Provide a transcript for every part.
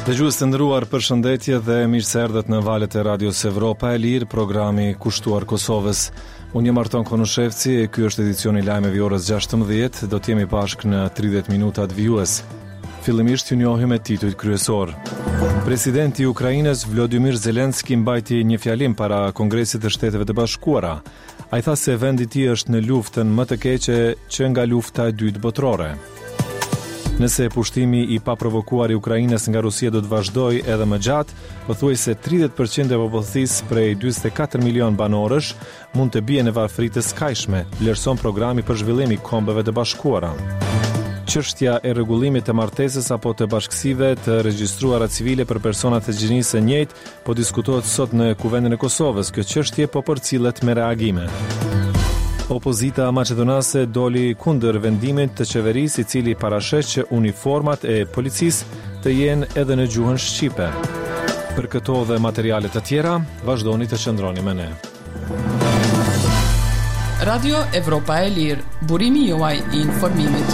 Dëgjues të nderuar, përshëndetje dhe mirë se erdhët në valët e Radios Evropa e Lirë, programi kushtuar Kosovës. Unë jam Arton Konushevci e ky është edicioni i lajmeve i orës 16. Do të jemi bashkë në 30 minuta të vijues. Fillimisht ju njohim me titujt kryesor. Presidenti i Ukrainës Volodymyr Zelensky mbajti një fjalim para Kongresit të Shteteve të Bashkuara. Ai tha se vendi i tij është në luftën më të keqe që nga lufta e dytë botërore. Nëse pushtimi i paprovokuar i Ukrainës nga Rusia do të vazhdojë edhe më gjatë, pothuajse 30% e popullsisë prej 44 milion banorësh mund të bien në varfëri të skajshme, vlerëson programi për zhvillim i Kombeve të Bashkuara. Çështja e rregullimit të martesës apo të bashkësive të regjistruara civile për persona të gjinisë së njëjtë po diskutohet sot në Kuvendin e Kosovës. Kjo çështje po përcillet me reagime. Opozita maqedonase doli kundër vendimit të qeverisë i cili parasheh që uniformat e policisë të jenë edhe në gjuhën shqipe. Për këto dhe materiale të tjera, vazhdoni të qëndroni me ne. Radio Evropa e Lirë, burimi juaj i informimit.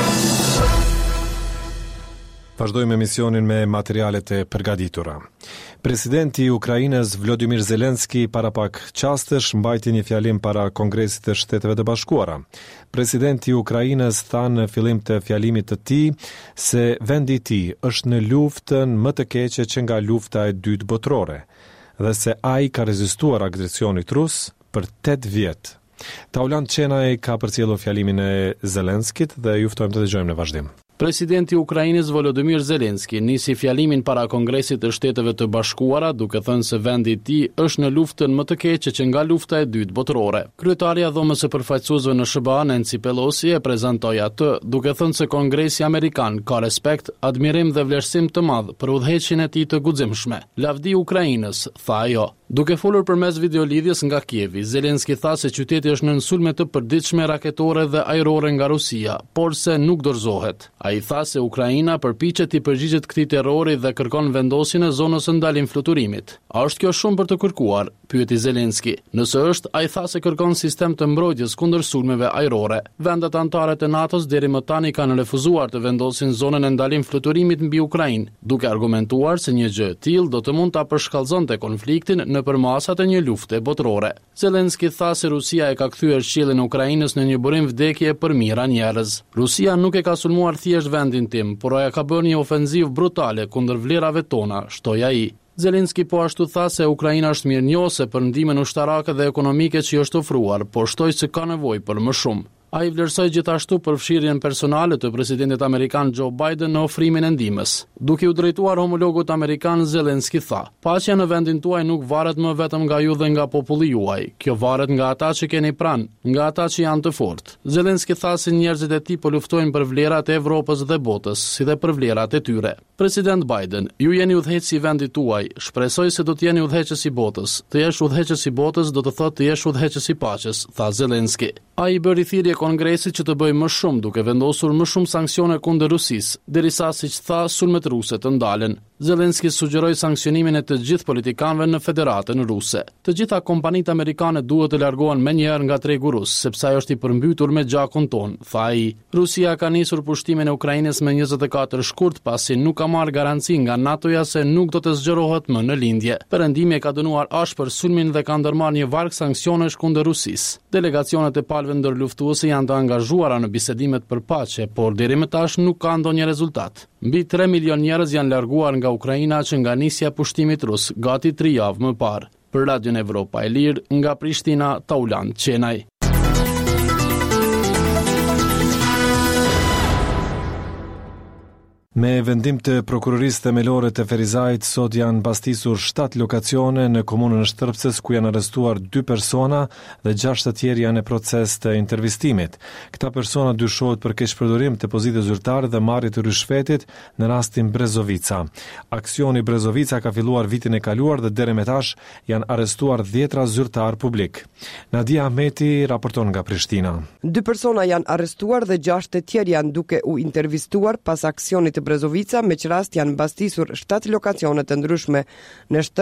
Vazhdojmë emisionin me materialet e përgatitura. Presidenti i Ukrainës Volodymyr Zelensky para pak çastesh mbajti një fjalim para Kongresit të Shteteve të Bashkuara. Presidenti i Ukrainës tha në fillim të fjalimit të tij se vendi i tij është në luftën më të keqe që nga lufta e dytë botërore dhe se ai ka rezistuar agresionit rus për 8 vjet. Taulant Çenaj ka përcjellur fjalimin e Zelenskit dhe ju ftojmë të dëgjojmë në vazhdim. Presidenti i Ukrainës Volodymyr Zelensky nisi fjalimin para Kongresit të Shteteve të Bashkuara duke thënë se vendi i tij është në luftën më të keqe që nga lufta e dytë botërore. Kryetaria e Dhomës së Përfaqësuesve në SBA, Nancy Pelosi, e prezantoi atë duke thënë se Kongresi Amerikan ka respekt, admirim dhe vlerësim të madh për udhëheqjen e tij të guximshme. Lavdi i Ukrainës, tha ajo. Duke folur përmes videolidhjes nga Kievi, Zelensky tha se qyteti është në sulme të përditshme raketore dhe ajrore nga Rusia, por se nuk dorëzohet. Ai tha se Ukraina përpiqet të përgjigjet këtij terrori dhe kërkon vendosjen e zonës së ndalim fluturimit. A është kjo shumë për të kërkuar? Pyeti Zelensky. Nëse është, ai tha se kërkon sistem të mbrojtjes kundër sulmeve ajrore. Vendet anëtare të NATO-s deri më tani kanë refuzuar të vendosin zonën e ndalim fluturimit mbi Ukrainë, duke argumentuar se një gjë e tillë do të mund ta përshkallëzonte konfliktin në përmasat e një lufte botërore. Zelensky tha se Rusia e ka kthyer qiellin e Ukrainës në një burim vdekje për mijëra njerëz. Rusia nuk e ka sulmuar thjesht vendin tim, por ajo ka bërë një ofenzivë brutale kundër vlerave tona, shtoi ai. Zelensky po ashtu tha se Ukraina është mirënjohëse për ndihmën ushtarake dhe ekonomike që i është ofruar, por shtoi se ka nevojë për më shumë. Ai vlerësoi gjithashtu përfshirjen personale të presidentit amerikan Joe Biden në ofrimin e ndihmës. Duke u drejtuar homologut amerikan, Zelensky tha: "Paqja në vendin tuaj nuk varet më vetëm nga ju dhe nga populli juaj. Kjo varet nga ata që keni pranë, nga ata që janë të fortë." Zelensky tha se njerëzit e tij po luftojnë për vlerat e Evropës dhe botës, si dhe për vlerat e tyre. President Biden: "Ju jeni udhëheqësi i vendit tuaj. Shpresoj se do të jeni udhëheqës i botës. Të jesh udhëheqës i botës do të thotë të jesh udhëheqës i paqes", tha Zelensky. Ai bëri thirrje Kongresit që të bëjë më shumë duke vendosur më shumë sanksione kundër Rusisë, derisa siç tha sulmet ruse të ndalen. Zelensky sugjeroi sanksionimin e të gjithë politikanëve në Federatën Ruse. Të gjitha kompanitë amerikane duhet të largohen menjëherë nga tregu rus, sepse ai është i përmbytur me gjakun ton, tha ai. Rusia ka nisur pushtimin e Ukrainës me 24 shkurt pasi nuk ka marrë garanci nga NATO-ja se nuk do të zgjerohet më në lindje. Perëndimi ka dënuar ashpër sulmin dhe ka ndërmarrë një varg sanksionesh kundër Rusisë. Delegacionet e palëve ndërluftuese janë të angazhuara në bisedimet për paqe, por deri më tash nuk ka ndonjë rezultat. Mbi 3 milion njerëz janë larguar nga Ukraina që nga nisja pushtimit rus, gati 3 javë më parë. Për Radion Evropa e Lirë, nga Prishtina, Taulant Çenaj. Me vendim të prokurorisë themelore të Ferizajt, sot janë mbastisur 7 lokacione në komunën e Shtrpces ku janë arrestuar 2 persona dhe 6 të tjerë janë në proces të intervistimit. Këta persona dyshohet për keqpërdorim të pozitë zyrtare dhe marrje të rishfetit në rastin Brezovica. Aksioni Brezovica ka filluar vitin e kaluar dhe deri më tash janë arrestuar 10 zyrtar publik. Nadia Ahmeti raporton nga Prishtina. 2 persona janë arrestuar dhe 6 të tjerë janë duke u intervistuar pas aksionit të Brezovica, me që rast janë mbastisur 7 lokacione të ndryshme në Shtrpce,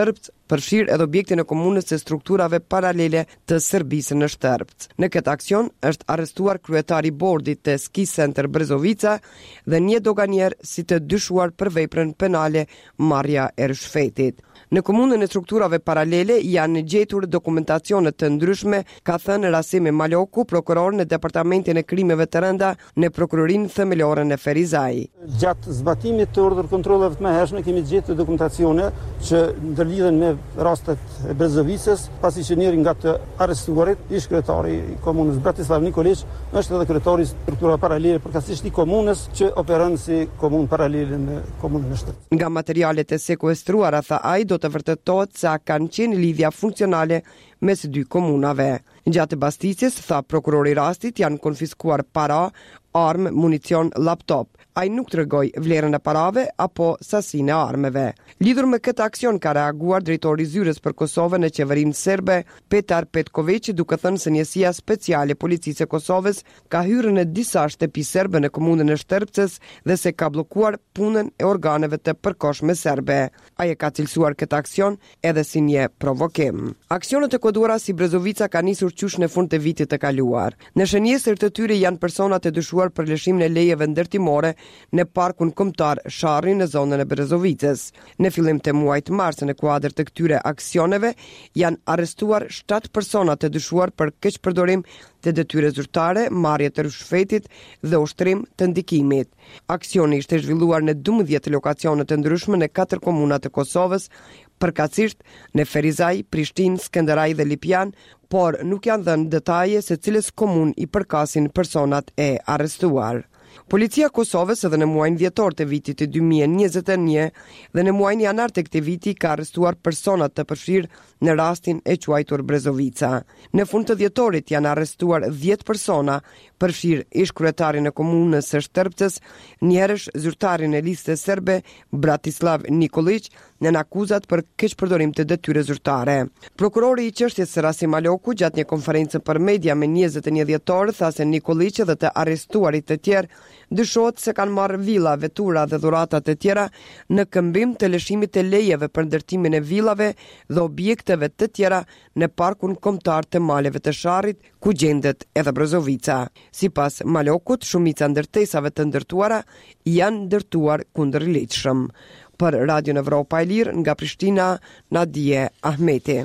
përfshirë edhe objektin e komunës së strukturave paralele të Serbisë në Shtërpc. Në këtë aksion është arrestuar kryetari i bordit të Ski Center Brezovica dhe një doganier si të dyshuar për veprën penale marrja e rishfetit. Në komunën e strukturave paralele janë gjetur dokumentacione të ndryshme, ka thënë Rasimi Maloku, prokuror në Departamentin e Krimeve të Rënda në Prokurorinë Themelore në Ferizaj. Gjatë zbatimit të urdhër kontrolleve të mëhershme kemi gjetur dokumentacione që ndërlidhen me rastet e Brezovicës, pasi që njëri nga të arrestuarit, ish kryetari i komunës Bratislav Nikolić, është edhe kryetari i strukturave paralele përkatësisht i komunës që operon si komunë paralele në komunën e Shtërpcit. Nga materialet e sekuestruara, tha ai, do të vërtetohet se a kanë qenë lidhja funksionale mes dy komunave. Gjatë bastisjes, tha prokurori i rastit, janë konfiskuar para, armë, municion, laptop. Ai nuk tregoi vlerën e parave apo sasinë e armëve. Lidhur me këtë aksion ka reaguar drejtori i zyrës për Kosovën në qeverinë serbe, Petar Petković, duke thënë se njësia speciale e policisë së Kosovës ka hyrë në disa shtëpi serbe në komunën e Shtërpcës dhe se ka bllokuar punën e organeve të përkohshme serbe. Ai e ka cilësuar këtë aksion edhe si një provokim. Aksionet e koduara si Brezovica ka nisur qysh në fund të vitit të kaluar. Në shënjesër të tyre janë personat e dyshuar për lëshimin e lejeve ndërtimore në parkun kombëtar Sharri në zonën e Brezovicës. Në fillim të muajit mars, në kuadër të këtyre aksioneve janë arrestuar 7 persona të dyshuar për keqpërdorim të detyre zyrtare, marrje të rishfetit dhe ushtrim të ndikimit. Aksioni ishte zhvilluar në 12 lokacione të ndryshme në 4 komuna të Kosovës, përkatësisht në Ferizaj, Prishtinë, Skënderaj dhe Lipjan, por nuk janë dhënë detaje se cilës komunë i përkasin personat e arrestuar. Policia e Kosovës edhe në muajin dhjetor të vitit të 2021 dhe në muajin janar të këtij viti ka arrestuar persona të përfshirë në rastin e quajtur Brezovica. Në fund të dhjetorit janë arrestuar 10 persona, përfshirë ish kryetarin e komunës së Shtërpcës, njerësh zyrtarin e listës serbe Bratislav Nikolić në akuzat për keqpërdorim të detyre zyrtare. Prokurori i çështjes Rasim Maloku gjatë një konferencë për media me 21 dhjetor tha se Nikolić dhe të arrestuarit të tjerë dyshohet se kanë marrë villa, vetura dhe dhurata të tjera në këmbim të lëshimit të lejeve për ndërtimin e villave dhe objekteve të tjera në parkun kombëtar të maleve të Sharrit, ku gjendet edhe Brezovica. Sipas Malokut, shumica ndërtesave të ndërtuara janë ndërtuar kundërligjshëm. Për Radio Evropa e Lirë nga Prishtina, Nadije Ahmeti.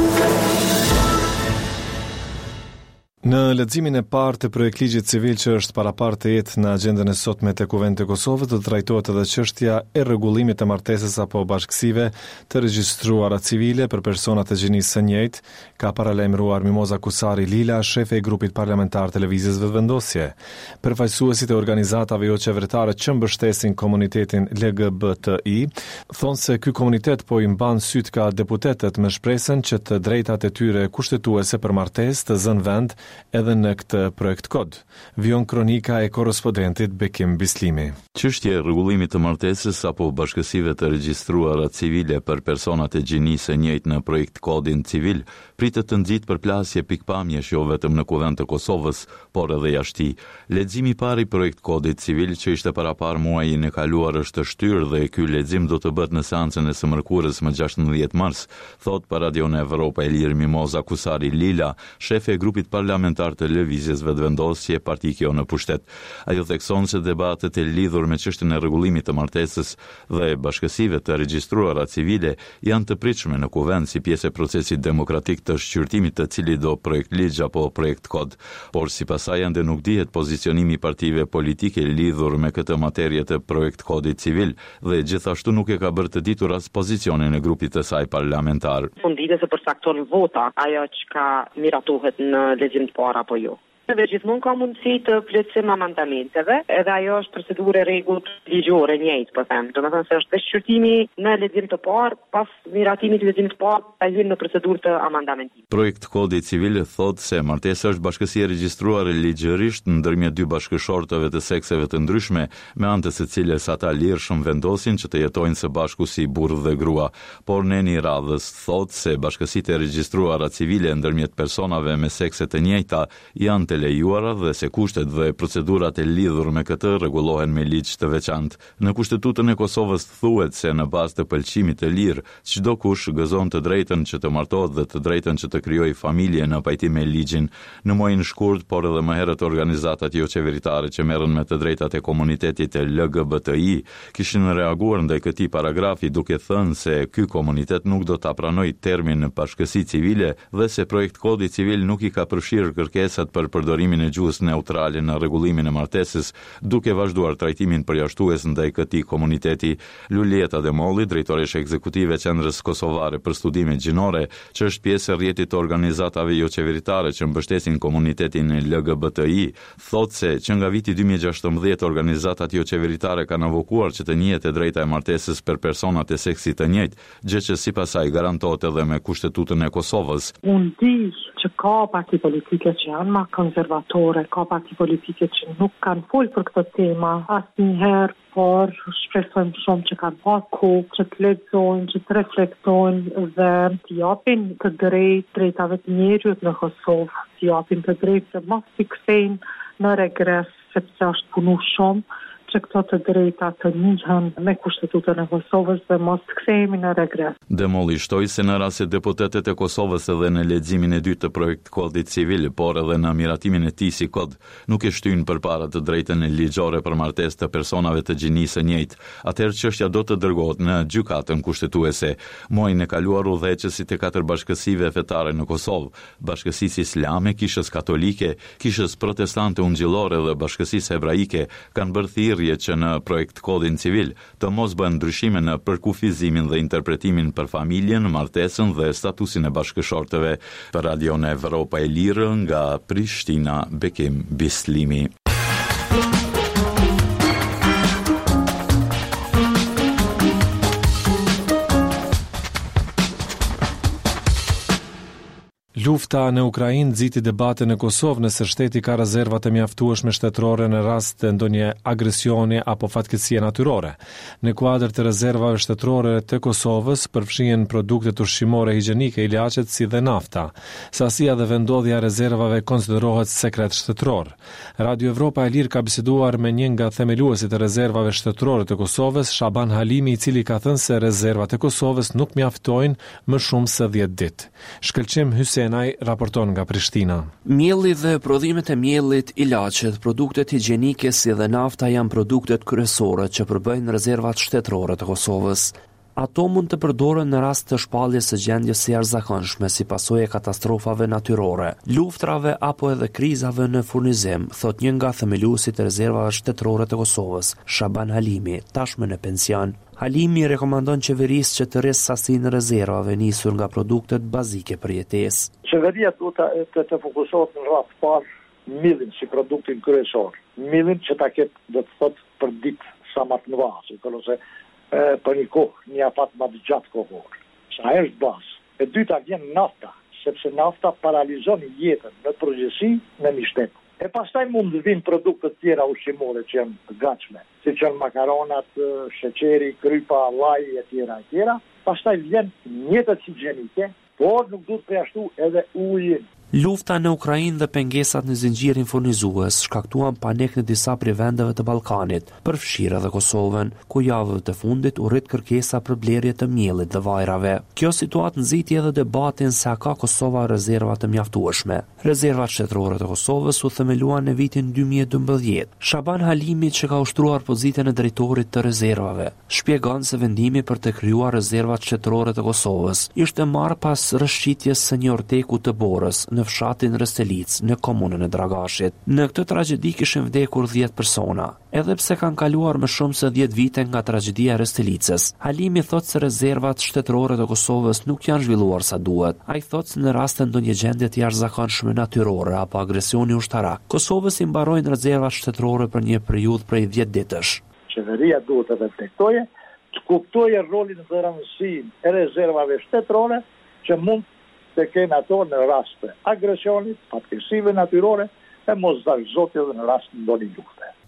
Në leximin e parë të projektligjit civil që është parapartë të jetë në agjendën e sotme të Kuvendit të Kosovës, do të trajtohet edhe çështja e rregullimit të martesës apo bashkësive të regjistruara civile për persona të gjinisë së njëjtë, ka paralajmëruar Mimoza Kusari Lila, shefe e grupit parlamentar televizijës Vetëvendosje. Përfaqësuesit e organizatave jo qeveritare që mbështesin komunitetin LGBTI thonë se ky komunitet po i mban syt ka deputetët me shpresën që të drejtat e tyre kushtetuese për martesë të zënë vend edhe në këtë projekt kod. Vion kronika e korrespondentit Bekim Bislimi. Çështja e rregullimit të martesës apo bashkësive të regjistruara civile për personat e gjinisë së njëjtë në projekt kodin civil pritet të nxjitë përplasje pikpamjesh jo vetëm në Kuvend të Kosovës, por edhe jashtë. Leximi i parë i projekt kodit civil që ishte parapar muajin e kaluar është shtyrë dhe ky lexim do të bëhet në seancën e së mërkurës më 16 mars, thot për Radio Evropa e Lirë Mimoza Kusari Lila, shefe e grupit parlamentar të lëvizjes Vetëvendosje, parti kjo në pushtet. Ajo thekson se debatet e lidhur me çështjen e rregullimit të martesës dhe bashkësive të regjistruara civile janë të pritshme në Kuvend si pjesë e procesit demokratik të shqyrtimit të cili do projekt ligj apo projekt kod, por sipas saj ende nuk dihet pozicionimi i partive politike lidhur me këtë materie të projekt kodit civil dhe gjithashtu nuk e ka bërë të ditur as pozicionin e grupit të saj parlamentar. Fundite se përcakton vota ajo që ka miratohet në lexim të parë apo jo. Dhe gjithmonë ka mundësi të plotësim amendamenteve, edhe ajo është procedurë rregullt ligjore njëjtë, po them. Domethënë se është shqyrtimi në lexim të parë, pas miratimit të leximit të parë, ai hyn në procedurë të amendamentit. Projekt kodi civil thotë se martesa është bashkësi e regjistruar ligjërisht ndërmjet dy bashkëshortëve të sekseve të ndryshme, me anë të së cilës ata lirshëm vendosin që të jetojnë së bashku si burrë dhe grua. Por neni i radhës thotë se bashkësitë e regjistruara civile ndërmjet personave me sekse të njëjta janë të lejuara dhe se kushtet dhe procedurat e lidhur me këtë rregullohen me ligj të veçantë. Në Kushtetutën e Kosovës thuhet se në bazë të pëlqimit të lirë, çdo kush gëzon të drejtën që të martohet dhe të drejtën që të krijojë familje në pajtim me ligjin. Në muajin shkurt, por edhe më herët organizatat jo qeveritare që merren me të drejtat e komunitetit të LGBTI kishin reaguar ndaj këtij paragrafi duke thënë se ky komunitet nuk do ta pranojë termin bashkësi civile dhe se projekt kodi civil nuk i ka përfshirë kërkesat për përdorimin e gjuhës neutrale në rregullimin e martesës, duke vazhduar trajtimin përjashtues ndaj këtij komuniteti. Lulieta Demolli, drejtoresha ekzekutive e Qendrës Kosovare për Studime Gjinore, që është pjesë e rrjetit të organizatave jo qeveritare që mbështesin komunitetin LGBTI, thotë se që nga viti 2016 organizatat jo qeveritare kanë avokuar që të njihet e drejta e martesës për personat e seksit të njëjtë, gjë që sipas saj garantohet edhe me Kushtetutën e Kosovës. Unë di që ka parti politike që janë më konservatore, ka parti politike që nuk kanë folur për këtë tema asnjëherë, por shpresojmë shumë që kanë pas kohë që të lexojnë, që të reflektojnë dhe të japin të drejtave të njerëzit në Kosovë, të japin të drejtë që mos t'i kthejnë në regres, sepse është punu shumë që këto të drejta të njihen me Kushtetutën e Kosovës dhe mos të kthehemi në regres. Demolli shtoi se në rast se deputetët e Kosovës edhe në leximin e dytë të projekt kodit civil, por edhe në miratimin e tij si kod, nuk e shtyn përpara të drejtën e ligjore për martesë të personave të gjinisë së njëjtë, atëherë çështja do të dërgohet në gjykatën kushtetuese. Muajin e kaluar udhëheqësit e 4 bashkësive fetare në Kosovë, Bashkësisë Islame, Kishës Katolike, Kishës Protestante Ungjillore dhe Bashkësisë Hebraike kanë bërë thirrje që në projekt kodin civil të mos bëhen ndryshime në përkufizimin dhe interpretimin për familjen, martesën dhe statusin e bashkëshortëve. Për Radion Evropa e Lirë nga Prishtina, Bekim Bislimi. Lufta në Ukrainë nxiti debatin në Kosovë nëse shteti ka rezerva të mjaftueshme shtetërore në rast të ndonjë agresioni apo fatkeqësie natyrore. Në kuadër të rezervave shtetërore të Kosovës përfshihen produktet ushqimore higjienike, ilaçet si dhe nafta. Sasia dhe vendodhja e rezervave konsiderohet sekret shtetëror. Radio Evropa e Lirë ka biseduar me një nga themeluesit e rezervave shtetërore të Kosovës, Shaban Halimi, i cili ka thënë se rezervat e Kosovës nuk mjaftojnë më shumë se 10 ditë. Shkëlqim Hysenaj raporton nga Prishtina. Mielli dhe prodhimet e miellit, ilaçet, produktet higjienike si dhe nafta janë produktet kryesore që përbëjnë rezervat shtetërore të Kosovës. Ato mund të përdoren në rast të shpalljes së gjendjes së jashtëzakonshme si pasojë e katastrofave natyrore, luftrave apo edhe krizave në furnizim, thot një nga themeluesit e rezervave shtetërore të Kosovës, Shaban Halimi, tashmë në pension. Halimi rekomandon qeverisë që të rresë sasinë rezervave nisur nga produktet bazike për jetesë. Qeveria duhet të fokusohet në radhë parë millin si produktin kryesor. Millin që ta ketë do të thotë për ditë sa më të mëdha, ose për një kohë, një afat më të gjatë kohor. Sa është bazë. E dyta vjen nafta, sepse nafta paralizon jetën në përgjithësi në një shtet. E pastaj mund të vinë produkte të tjera ushqimore që janë të gatshme, siç janë makaronat, sheqeri, krypa, llaji e tjera. Pastaj vjen mjetet higjienike, por nuk duhet të përjashtu edhe ujin. Lufta në Ukrainë dhe pengesat në zinxhirin furnizues shkaktuan panik në disa prej vendeve të Ballkanit, përfshirë edhe Kosovën, ku javëve të fundit u rrit kërkesa për blerje të miellit dhe vajrave. Kjo situatë nxiti edhe debatin se a ka Kosova rezerva të mjaftueshme. Rezervat shtetërore të Kosovës u themeluan në vitin 2012. Shaban Halimi, që ka ushtruar pozitën e drejtorit të rezervave, shpjegon se vendimi për të krijuar rezervat shtetërore të Kosovës ishte marrë pas rrëshqitjes së një orteku të Borës në fshatin Restelic, në komunën e Dragashit. Në këtë tragjedi kishin vdekur 10 persona, edhe pse kanë kaluar më shumë se 10 vite nga tragjedia e Restelicës. Halimi thot se rezervat shtetërore të Kosovës nuk janë zhvilluar sa duhet. Ai thot se në rast të ndonjë gjendje të jashtëzakonshme natyrore apo agresioni ushtarak, Kosovës i mbarojnë rezervat shtetërore për një periudhë prej 10 ditësh. Qeveria duhet të reflektojë, të kuptojë rolin dhe rëndësinë e rezervave shtetërore që mund të kenë ato në rast të agresionit, fatkeqësive natyrore e mos dashzotje dhe në rast të ndonjë lufte.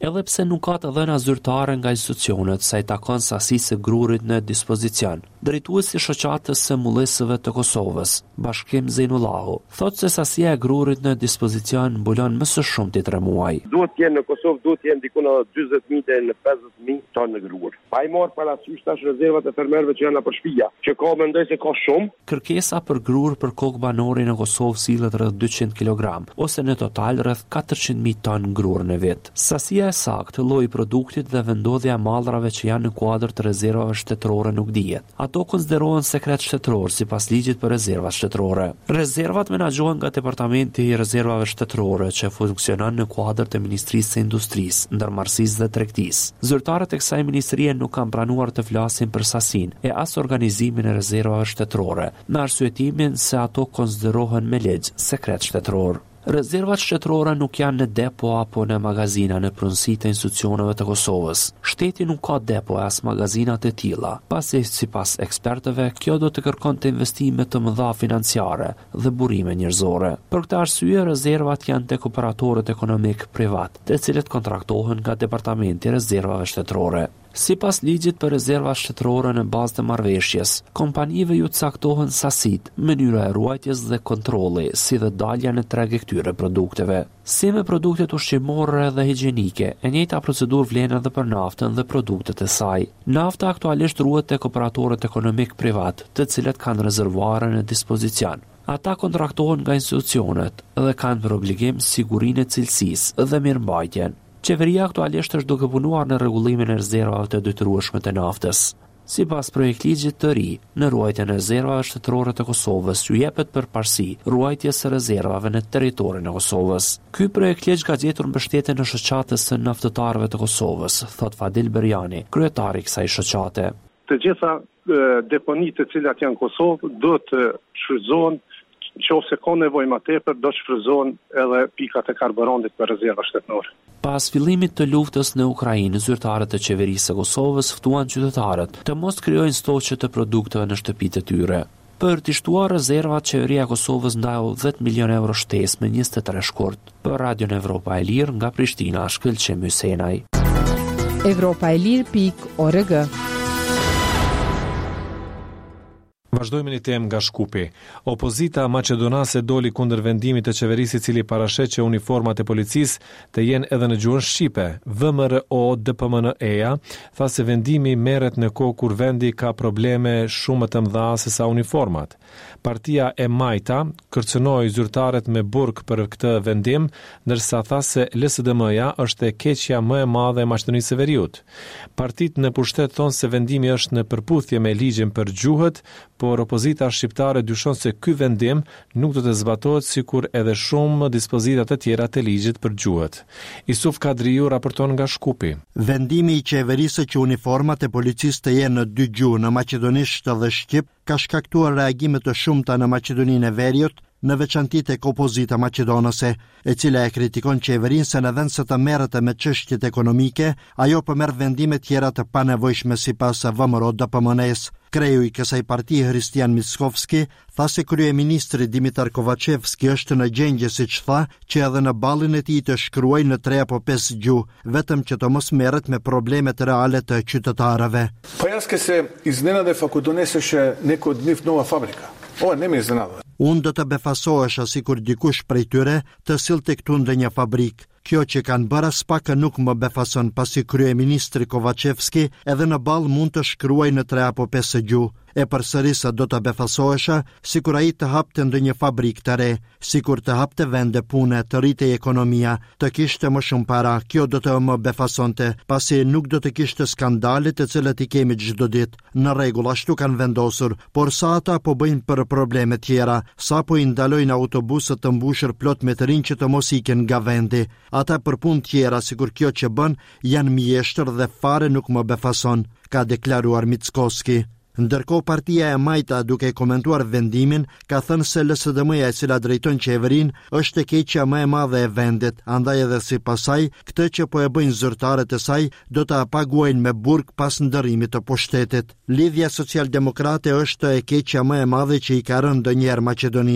edhe pse nuk ka të dhëna zyrtare nga institucionet sa i takon sasisë së grurit në dispozicion. Drejtuesi i shoqatës së mullisëve të Kosovës, Bashkim Zejnullahu, thotë se sasia e grurit në dispozicion mbulon më së shumti 3 muaj. Duhet të jenë në Kosovë, duhet të jenë diku në 40.000 deri në 50.000 tonë grur. Pa i marr parasysh tash rezervat e fermerëve që janë për shtëpia, që ka mendoj se ka shumë. Kërkesa për grur për kokë banore në Kosovë sillet rreth 200 kg, ose në total rreth 400.000 tonë grur në vit. Sasia e saktë, lloji i produktit dhe vendodhja e mallrave që janë në kuadër të rezervave shtetërore nuk dihet. Ato konsiderohen sekret shtetëror sipas ligjit për rezervat shtetërore. Rezervat menaxhohen nga Departamenti i Rezervave Shtetërore që funksionon në kuadër të Ministrisë së Industrisë, Ndërmarrësisë dhe Tregtisë. Zyrtarët e kësaj ministrie nuk kanë pranuar të flasin për sasinë e as organizimin e rezervave shtetërore, me arsyetimin se ato konsiderohen me ligj sekret shtetëror. Rezervat shtetërore nuk janë në depo apo në magazina në pronësi të institucioneve të Kosovës. Shteti nuk ka depo as magazina të tilla, pasi sipas ekspertëve kjo do të kërkonte investime të mëdha financiare dhe burime njerëzore. Për këtë arsye rezervat janë tek operatorët ekonomik privat, të cilët kontraktohen nga Departamenti i Rezervave Shtetërore. Sipas ligjit për rezerva shtetërore në bazë të marrëveshjes, kompanive ju caktohen sasitë, mënyra e ruajtjes dhe kontrolli, si dhe dalja në treg e këtyre produkteve. Si me produktet ushqimore dhe higjienike, e njëjta procedurë vlen edhe për naftën dhe produktet e saj. Nafta aktualisht ruhet tek operatorët ekonomik privat, të cilët kanë rezervuare në dispozicion. Ata kontraktohen nga institucionet dhe kanë për obligim sigurinë e cilësisë dhe mirëmbajtjen. Qeveria aktualisht është duke punuar në rregullimin e rezervave të detyrueshme të naftës. Sipas projektligjit të ri, në ruajtjen e rezervave shtetërore të Kosovës ju jepet përparësi ruajtjes së rezervave në territorin e Kosovës. Ky projektligj ka gjetur mbështetje në shoqatës së naftëtarëve të Kosovës, thot Fadil Berjani, kryetari i kësaj shoqate. Të gjitha deponitë të cilat janë në Kosovë do të shfrytëzohen. Nëse ka nevojë më tepër, do të shfrytëzohen edhe pikat e karburantit për rezerva shtetërore. Pas fillimit të luftës në Ukrainë, zyrtarët e qeverisë së Kosovës ftuan qytetarët të mos krijojnë stoqe të produkteve në shtëpitë e tyre. Për të shtuar rezervat, qeveria e Kosovës ndau 10 milion euro shtesë me 23 shkurt. Për Radion Evropa e Lirë nga Prishtina, Shkëlqim Hysenaj. Evropaelir.org. Vazhdojmë një temë nga Shkupi. Opozita maqedonase doli kundër vendimit të qeverisë i cili parashet që uniformat e policisë të jenë edhe në gjuhën shqipe. VMRO DPMNE-ja tha se vendimi merret në kohë kur vendi ka probleme shumë të mëdha se sa uniformat. Partia e Majta kërcënoi zyrtarët me burg për këtë vendim, ndërsa tha se LSDM-ja është e keqja më e madhe e Maqedonisë së Veriut. Partitë në pushtet thonë se vendimi është në përputhje me ligjin për gjuhët, por opozita shqiptare dyshon se ky vendim nuk do të zbatohet sikur edhe shumë dispozita të tjera të ligjit për gjuhët. Isuf Kadriu raporton nga Shkupi. Vendimi i qeverisë që uniformat e policisë të jenë në 2 gjuhë, në maqedonisht dhe shqip, ka shkaktuar reagime të shumta në Maqedoninë e Veriut, në veçanti tek opozita maqedonase, e cila e kritikon qeverinë se në vend se të merret me çështjet ekonomike, ajo merr vendime tjera të panevojshme sipas VMRO DPMNE-s. Kreu i kësaj partie Hristian Mickovski tha se kryeministri Dimitar Kovacevski është në gjendje, siç tha, që edhe në ballin e tij të shkruajë në 3 apo 5 gjuhë, vetëm që të mos merret me problemet reale të qytetarëve. Pa jasë se iznenade faku doneseshe neko dniv nova fabrika. Ne me iznenada. Unë do të befasohesha sikur dikush prej tyre të sillte këtu ndonjë fabrikë. Kjo që kanë bërë as pak nuk më befason, pasi kryeministri Kovacevski edhe në ball mund të shkruaj në 3 apo 5 gjuhë. E përsërisa do të befasohesha sikur ai të hapte ndonjë fabrikë të re, sikur të hapte vende pune, të rritej ekonomia, të kishte më shumë para. Kjo do të më befasonte, pasi nuk do të kishte skandale të cilat i kemi çdo ditë. Në rregull, ashtu kanë vendosur, por sa ata po bëjnë për probleme tjera, sa po i ndalojnë autobusët të mbushur plot me të rinj që të mos iken nga vendi. Ata për punë tjera, sikur kjo që bën, janë mjeshtër dhe fare nuk më befason, ka deklaruar Mickovski. Ndërkohë partia e Majta, duke komentuar vendimin, ka thënë se LSDM-ja e cila drejton qeverinë është e keqja më e madhe e vendit, andaj edhe sipas saj, këtë që po e bëjnë zyrtarët e saj do ta paguajnë me burg pas ndërrimit të pushtetit. Lidhja socialdemokrate është e keqja më e madhe që i ka rënë ndonjëherë Maqedonisë.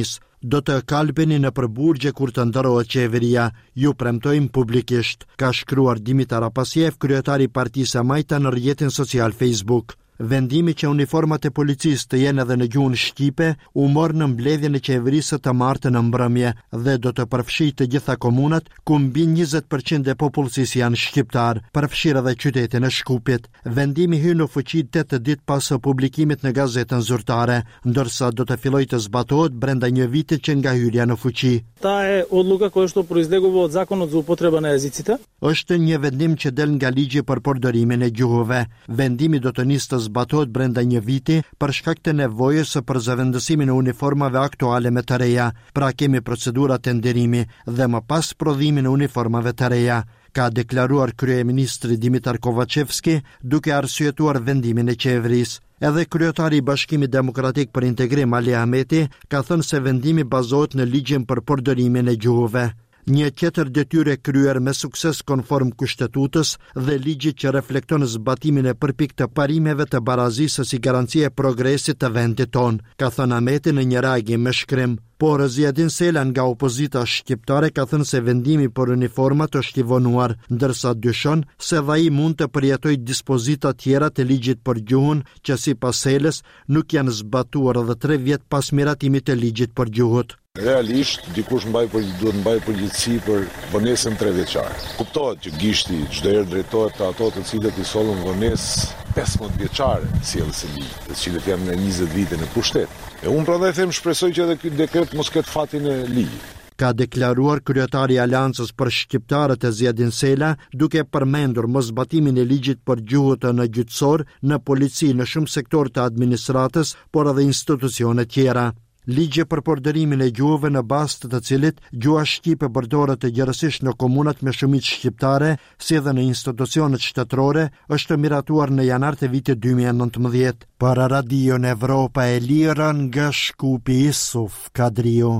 do të kalbeni në përburgje kur të ndërohet qeveria. Ju premtojmë publikisht, ka shkruar Dimitar Apasjev, kryetari i Partisë së Majta në rrjetin social Facebook. Vendimi që uniformat e policisë të jenë edhe në gjuhën shqipe u mor në mbledhjen e qeverisë të martë në mbrëmje dhe do të përfshijë të gjitha komunat ku mbi 20% e popullsisë janë shqiptar, përfshirë edhe qytetin e Shkupit. Vendimi hyn në fuqi 8 ditë pas publikimit në gazetën zyrtare, ndërsa do të fillojë të zbatohet brenda një viti që nga hyrja në fuqi. Ta je odluka koja što proizlegува od Zakonot za upotrebu na jezicite? Është një vendim që del nga ligji për përdorimin e gjuhëve. Vendimi do të nisë të zbatohet brenda një viti për shkak të nevojës për zëvendësimin e uniformave aktuale me të reja. Pra kemi procedurat të nderimi dhe më pas prodhimin e uniformave të reja, ka deklaruar kryeministri Dimitar Kovacevski duke arsyetuar vendimin e qeverisë. Edhe kryetari i Bashkimit Demokratik për Integrim Ali Ahmeti ka thënë se vendimi bazohet në ligjin për përdorimin e gjuhëve. Një tjetër detyrë kryer me sukses konform kushtetutës dhe ligjit që reflekton zbatimin e përpiktë të parimeve të barazisë si garanci e progresit të vendit ton, ka thënë Ahmeti në një reagim me shkrim. Por Ziadin Sela nga opozita shqiptare ka thënë se vendimi për uniformat është i vonuar, ndërsa dyshon se dhe ai mund të përjetojë dispozita tjera të ligjit për gjuhën që sipas Selës nuk janë zbatuar edhe 3 vjet pas miratimit të ligjit për gjuhët. Realisht, dikush duhet mbaj përgjegjësi për vonesën 3 vjeçare. Kuptohet që gishti çdo herë drejtohet të ato të cilët i sollën vonesë 15 vjeçare sjellës së ligjit, të cilët janë në 20 vite në pushtet. Unë prandaj them shpresoj që edhe ky dekret mos ketë fatin e ligjit. Ka deklaruar kryetari i Aleancës për shqiptarët e Ziadin Sela, duke përmendur mosbatimin e ligjit për gjuhët në gjyqësor, në polici, në shumë sektor të administratës, por edhe institucione tjera. Ligje për përdorimin e gjuhëve në bazë të cilit gjuha shqipe përdoret gjërësisht në komunat me shumicë shqiptare, si edhe në institucionet shtetërore, është miratuar në janar të vitit 2019. Për Radio Evropa e Lirë nga Shkupi, Isuf Kadriu.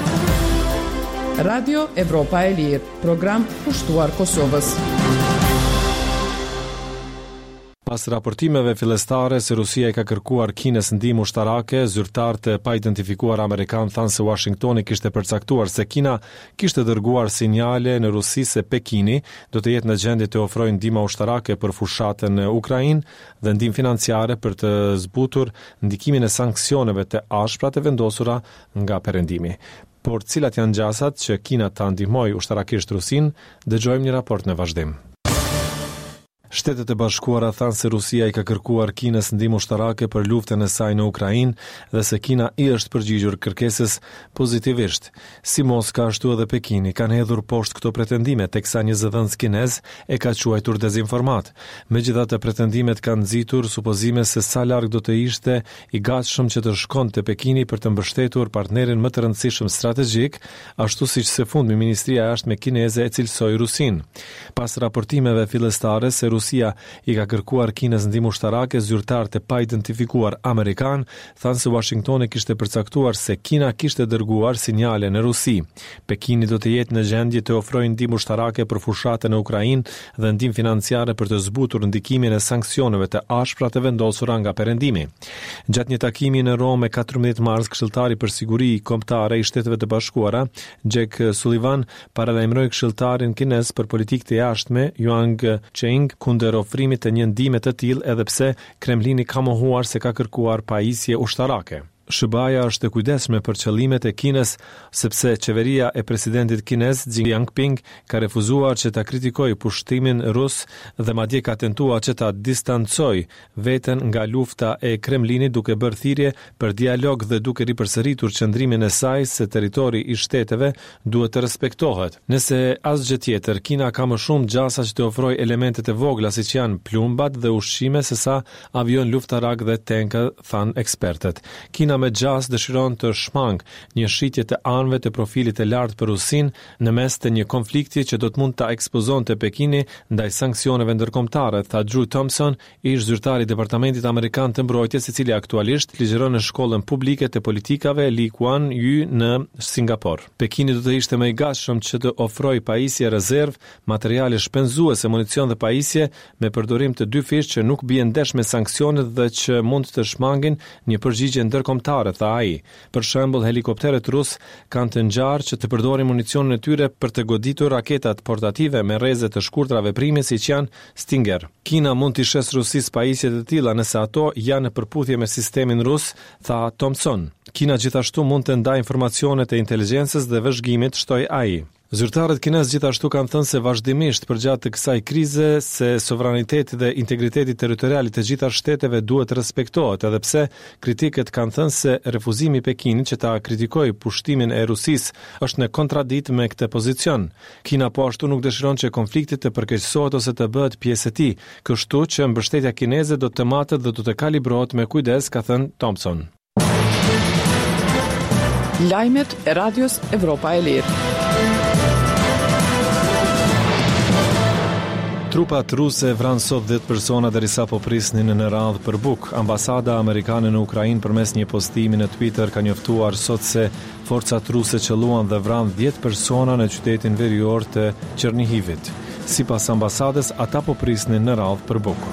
Radio Evropa e Lirë, program kushtuar Kosovës. Pas raportimeve fillestare se Rusia i ka kërkuar Kinës ndihmë ushtarake, zyrtarë të pa identifikuar amerikan thanë se Washingtoni kishte përcaktuar se Kina kishte dërguar sinjale në Rusi se Pekini do të jetë në gjendje të ofrojë ndihmë ushtarake për fushatën në Ukrainë dhe ndihmë financiare për të zbutur ndikimin e sanksioneve të ashpra të vendosura nga perëndimi. Por cilat janë gjasat që Kina ta ndihmojë ushtarakisht Rusin, dëgjojmë një raport në vazhdim. Shtetet e Bashkuara thanë se Rusia i ka kërkuar Kinës ndihmë ushtarake për luftën e saj në Ukrainë dhe se Kina i është përgjigjur kërkesës pozitivisht. Si Moska ashtu edhe Pekini kanë hedhur poshtë këto pretendime, teksa një zëdhënës kinez e ka quajtur dezinformat. Megjithatë, pretendimet kanë nxitur supozime se sa larg do të ishte i gatshëm që të shkonte Pekini për të mbështetur partnerin më të rëndësishëm strategjik, ashtu siç së fundmi Ministria e Jashtme kineze e cilësoi Rusin. Pas raportimeve fillestare se Rusia i ka kërkuar Kinës ndihmë ushtarake, zyrtarë të pa identifikuar amerikan thanë se Washingtoni kishte përcaktuar se Kina kishte dërguar sinjale në Rusi. Pekini do të jetë në gjendje të ofrojë ndihmë ushtarake për fushatën në Ukrainë dhe ndihmë financiare për të zbutur ndikimin e sanksioneve të ashpra të vendosura nga perëndimi. Gjatë një takimi në Romë 14 mars, këshilltari për siguri kombëtare i Shteteve të Bashkuara, Jack Sullivan, paralajmëroi këshilltarin kinez për politikë të jashtme, Yuang Cheng, kundër ofrimit të një ndihme të tillë edhe pse Kremlini ka mohuar se ka kërkuar pajisje ushtarake. SBA është e kujdesshme për qëllimet e Kinës, sepse qeveria e presidentit kinez Xi Jinping ka refuzuar që ta kritikojë pushtimin rus dhe madje ka tentuar që ta distancojë veten nga lufta e Kremlinit duke bërë thirrje për dialog dhe duke ripërsëritur qëndrimin e saj se territori i shteteve duhet të respektohet. Nëse asgjë tjetër, Kina ka më shumë gjasa që të ofrojë elementet e vogla siç janë plumbat dhe ushqime sesa avion luftarak dhe tenka, than ekspertët. Kina me gjas dëshiron të shmang një shitje të anëve të profilit të lartë për Rusin në mes të një konflikti që do të mund ta ekspozonte Pekini ndaj sanksioneve ndërkombëtare, tha Drew Thompson, ish zyrtari i Departamentit Amerikan të Mbrojtjes, i cili aktualisht ligjeron në shkollën publike të politikave Lee Kuan Yew në Singapur. Pekini do të ishte më i gatshëm që të ofrojë pajisje rezervë, materiale shpenzuese, municion dhe pajisje me përdorim të dy fish që nuk bien ndesh me sanksionet dhe që mund të shmangin një përgjigje ndërkombëtare ndërkombëtare, tha ai. Për shembull, helikopteret rus kanë të ngjarë që të përdorin municionin e tyre për të goditur raketat portative me rreze të shkurtra veprimi siç janë Stinger. Kina mund t'i shes Rusisë pajisje të tilla nëse ato janë në përputhje me sistemin rus, tha Thompson. Kina gjithashtu mund të ndajë informacionet e inteligjencës dhe vëzhgimit, shtoi ai. Zyrtarët kinesë gjithashtu kanë thënë se vazhdimisht përgjatë kësaj krize se sovraniteti dhe integriteti territorial i të gjitha shteteve duhet respektohet, edhe pse kritikët kanë thënë se refuzimi i Pekinit që ta kritikojë pushtimin e Rusisë është në kontradikt me këtë pozicion. Kina po ashtu nuk dëshiron që konflikti të përkeqësohet ose të bëhet pjesë e tij, kështu që mbështetja kineze do të matet dhe do të kalibrohet me kujdes, ka thënë Thompson. Lajmet e Radios Evropa e Lirë. Trupat ruse vranë sot 10 persona derisa po prisnin në radhë për buk. Ambasada amerikane në Ukrainë përmes një postimi në Twitter ka njoftuar sot se forcat ruse qelluan dhe vranë 10 persona në qytetin verior të Chernighivit. Sipas ambasadës, ata po prisnin në radhë për buk.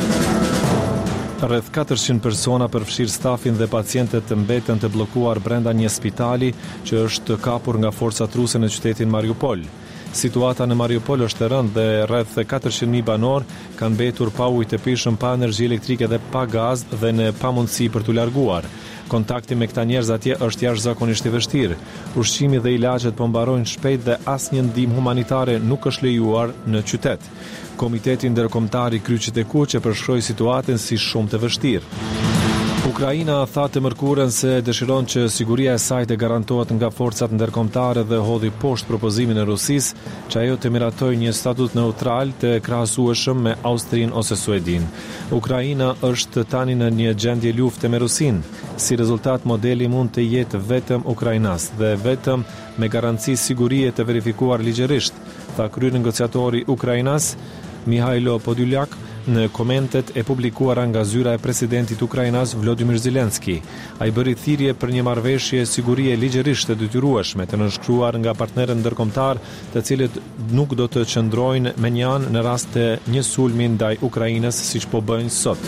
Rreth 400 persona përfshirë stafin dhe pacientët të mbeten të bllokuar brenda një spitali që është kapur nga forcat ruse në qytetin Mariupol. Situata në Mariupol është e rëndë dhe rreth 400.000 banor kanë mbetur pa ujë të pishëm, pa energji elektrike dhe pa gaz dhe në pamundësi për t'u larguar. Kontakti me këta njerëz atje është jashtëzakonisht i vështirë. Ushqimi dhe ilaçet po mbarojnë shpejt dhe asnjë ndihmë humanitare nuk është lejuar në qytet. Komiteti ndërkombëtar i kryqit e kuq e përshkroi situatën si shumë të vështirë. Ukraina tha të mërkurën se dëshiron që siguria e saj të garantohet nga forcat ndërkombëtare dhe hodhi poshtë propozimin e Rusisë që ajo të miratojë një statut neutral të krahasueshëm me Austrinë ose Suedin. Ukraina është tani në një gjendje lufte me Rusinë. Si rezultat, modeli mund të jetë vetëm ukrainas dhe vetëm me garanci sigurie të verifikuar ligjërisht, tha kryenegociatori ukrainas Mihailo Poduljak në komentet e publikuara nga zyra e presidentit ukrainas Volodymyr Zelensky. Ai bëri thirrje për një marrëveshje sigurie ligjërisht të detyrueshme të nënshkruar nga partnerët ndërkombëtar, të cilët nuk do të qëndrojnë me një anë në rast të një sulmi ndaj Ukrainës siç po bëjnë sot.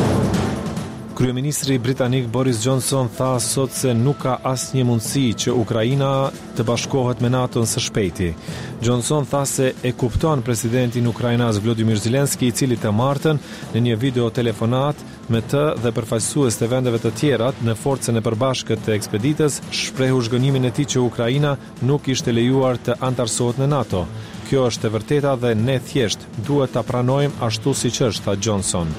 Kryeministri britanik Boris Johnson tha sot se nuk ka asnjë mundësi që Ukraina të bashkohet me NATO së shpejti. Johnson tha se e kupton presidentin ukrainas Volodymyr Zelensky, i cili të martën në një video telefonat me të dhe përfaqësues të vendeve të tjera në forcën e përbashkët të ekspeditës shprehu zhgënjimin e tij që Ukraina nuk ishte lejuar të antarësohet në NATO. Kjo është e vërteta dhe ne thjesht duhet ta pranojmë ashtu siç është, tha Johnson.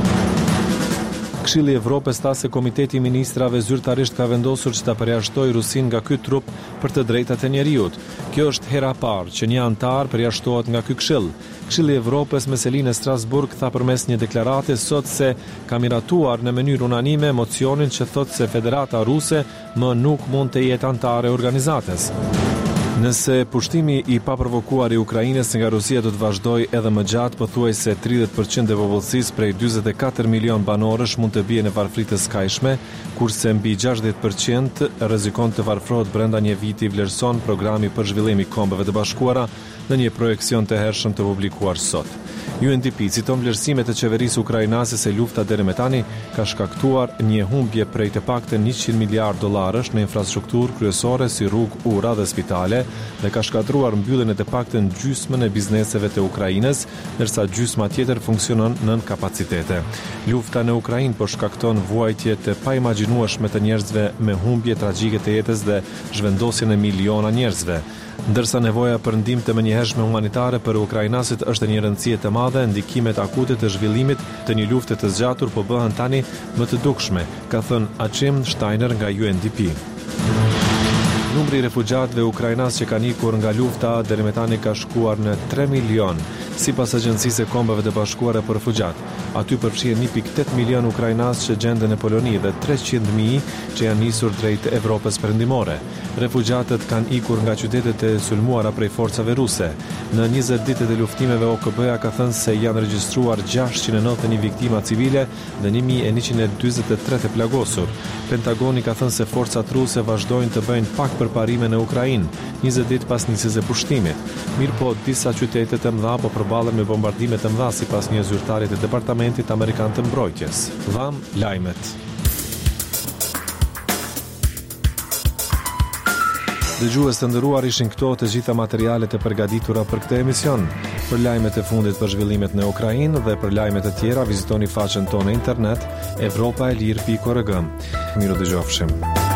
Këshilli i Evropës tha se Komiteti i Ministrave zyrtarisht ka vendosur që ta përjashtojë Rusinë nga ky trup për të drejtat e njerëzit. Kjo është hera e parë që një antar përjashtohet nga ky këshill. Këshilli i Evropës me selinë në Strasburg tha përmes një deklarate sot se ka miratuar në mënyrë unanime mocionin që thotë se Federata Ruse më nuk mund të jetë antare e organizatës. Nëse pushtimi i paprovokuar i Ukrainës nga Rusia do të vazhdojë edhe më gjatë, pothuajse 30% e popullsisë prej 44 milion banorësh mund të bie në varfëri të skajshme, kurse mbi 60% rrezikon të varfërohet brenda një viti, vlerëson Programi për Zhvillim i Kombeve të Bashkuara në një projekcion të hershëm të publikuar sot. UNDP citon vlerësimet e qeverisë ukrainase se lufta deri më tani ka shkaktuar një humbje prej të paktën $100 miliardë në infrastrukturë kryesore si rrugë, ura dhe spitale dhe ka shkatruar mbylljen e të paktën gjysmën e bizneseve të Ukrainës, ndërsa gjysma tjetër funksionon nën kapacitete. Lufta në Ukrainë po shkakton vuajtje të paimagjinueshme të njerëzve me humbje tragjike të jetës dhe zhvendosjen e miliona njerëzve. Ndërsa nevoja për ndihmë të menjëhershme humanitare për ukrainasit është një rëndësie të madhe, ndikimet akute të zhvillimit të një lufte të zgjatur po bëhen tani më të dukshme, ka thënë Achim Steiner nga UNDP. Numri i refugjatëve ukrainas që kanë ikur nga lufta deri më tani ka shkuar në 3 milion, sipas Agjencisë së Kombeve të Bashkuara për Refugjatë. Aty përfshihen 1.8 milion ukrainas që gjenden në Poloni dhe 300.000 që janë nisur drejt Evropës perëndimore. Refugjatët kanë ikur nga qytetet e sulmuara prej forcave ruse. Në 20 ditë të luftimeve OKB-ja ka thënë se janë regjistruar 691 viktima civile dhe 1143 të plagosur. Pentagoni ka thënë se forcat ruse vazhdojnë të bëjnë pak përparime në Ukrainë, 20 ditë pas nisjes së pushtimit. Mirëpo disa qytete të mëdha po përballen me bombardime të mëdha sipas një zyrtari të Departamentit Amerikan të Mbrojtjes. Lajmet. Dëgjues të nderuar, ishin këto të gjitha materialet e përgatitura për këtë emision. Për lajmet e fundit për zhvillimet në Ukrainë dhe për lajmet e tjera vizitoni faqen tonë internet evropaelir.org. Miru dëgjofshim.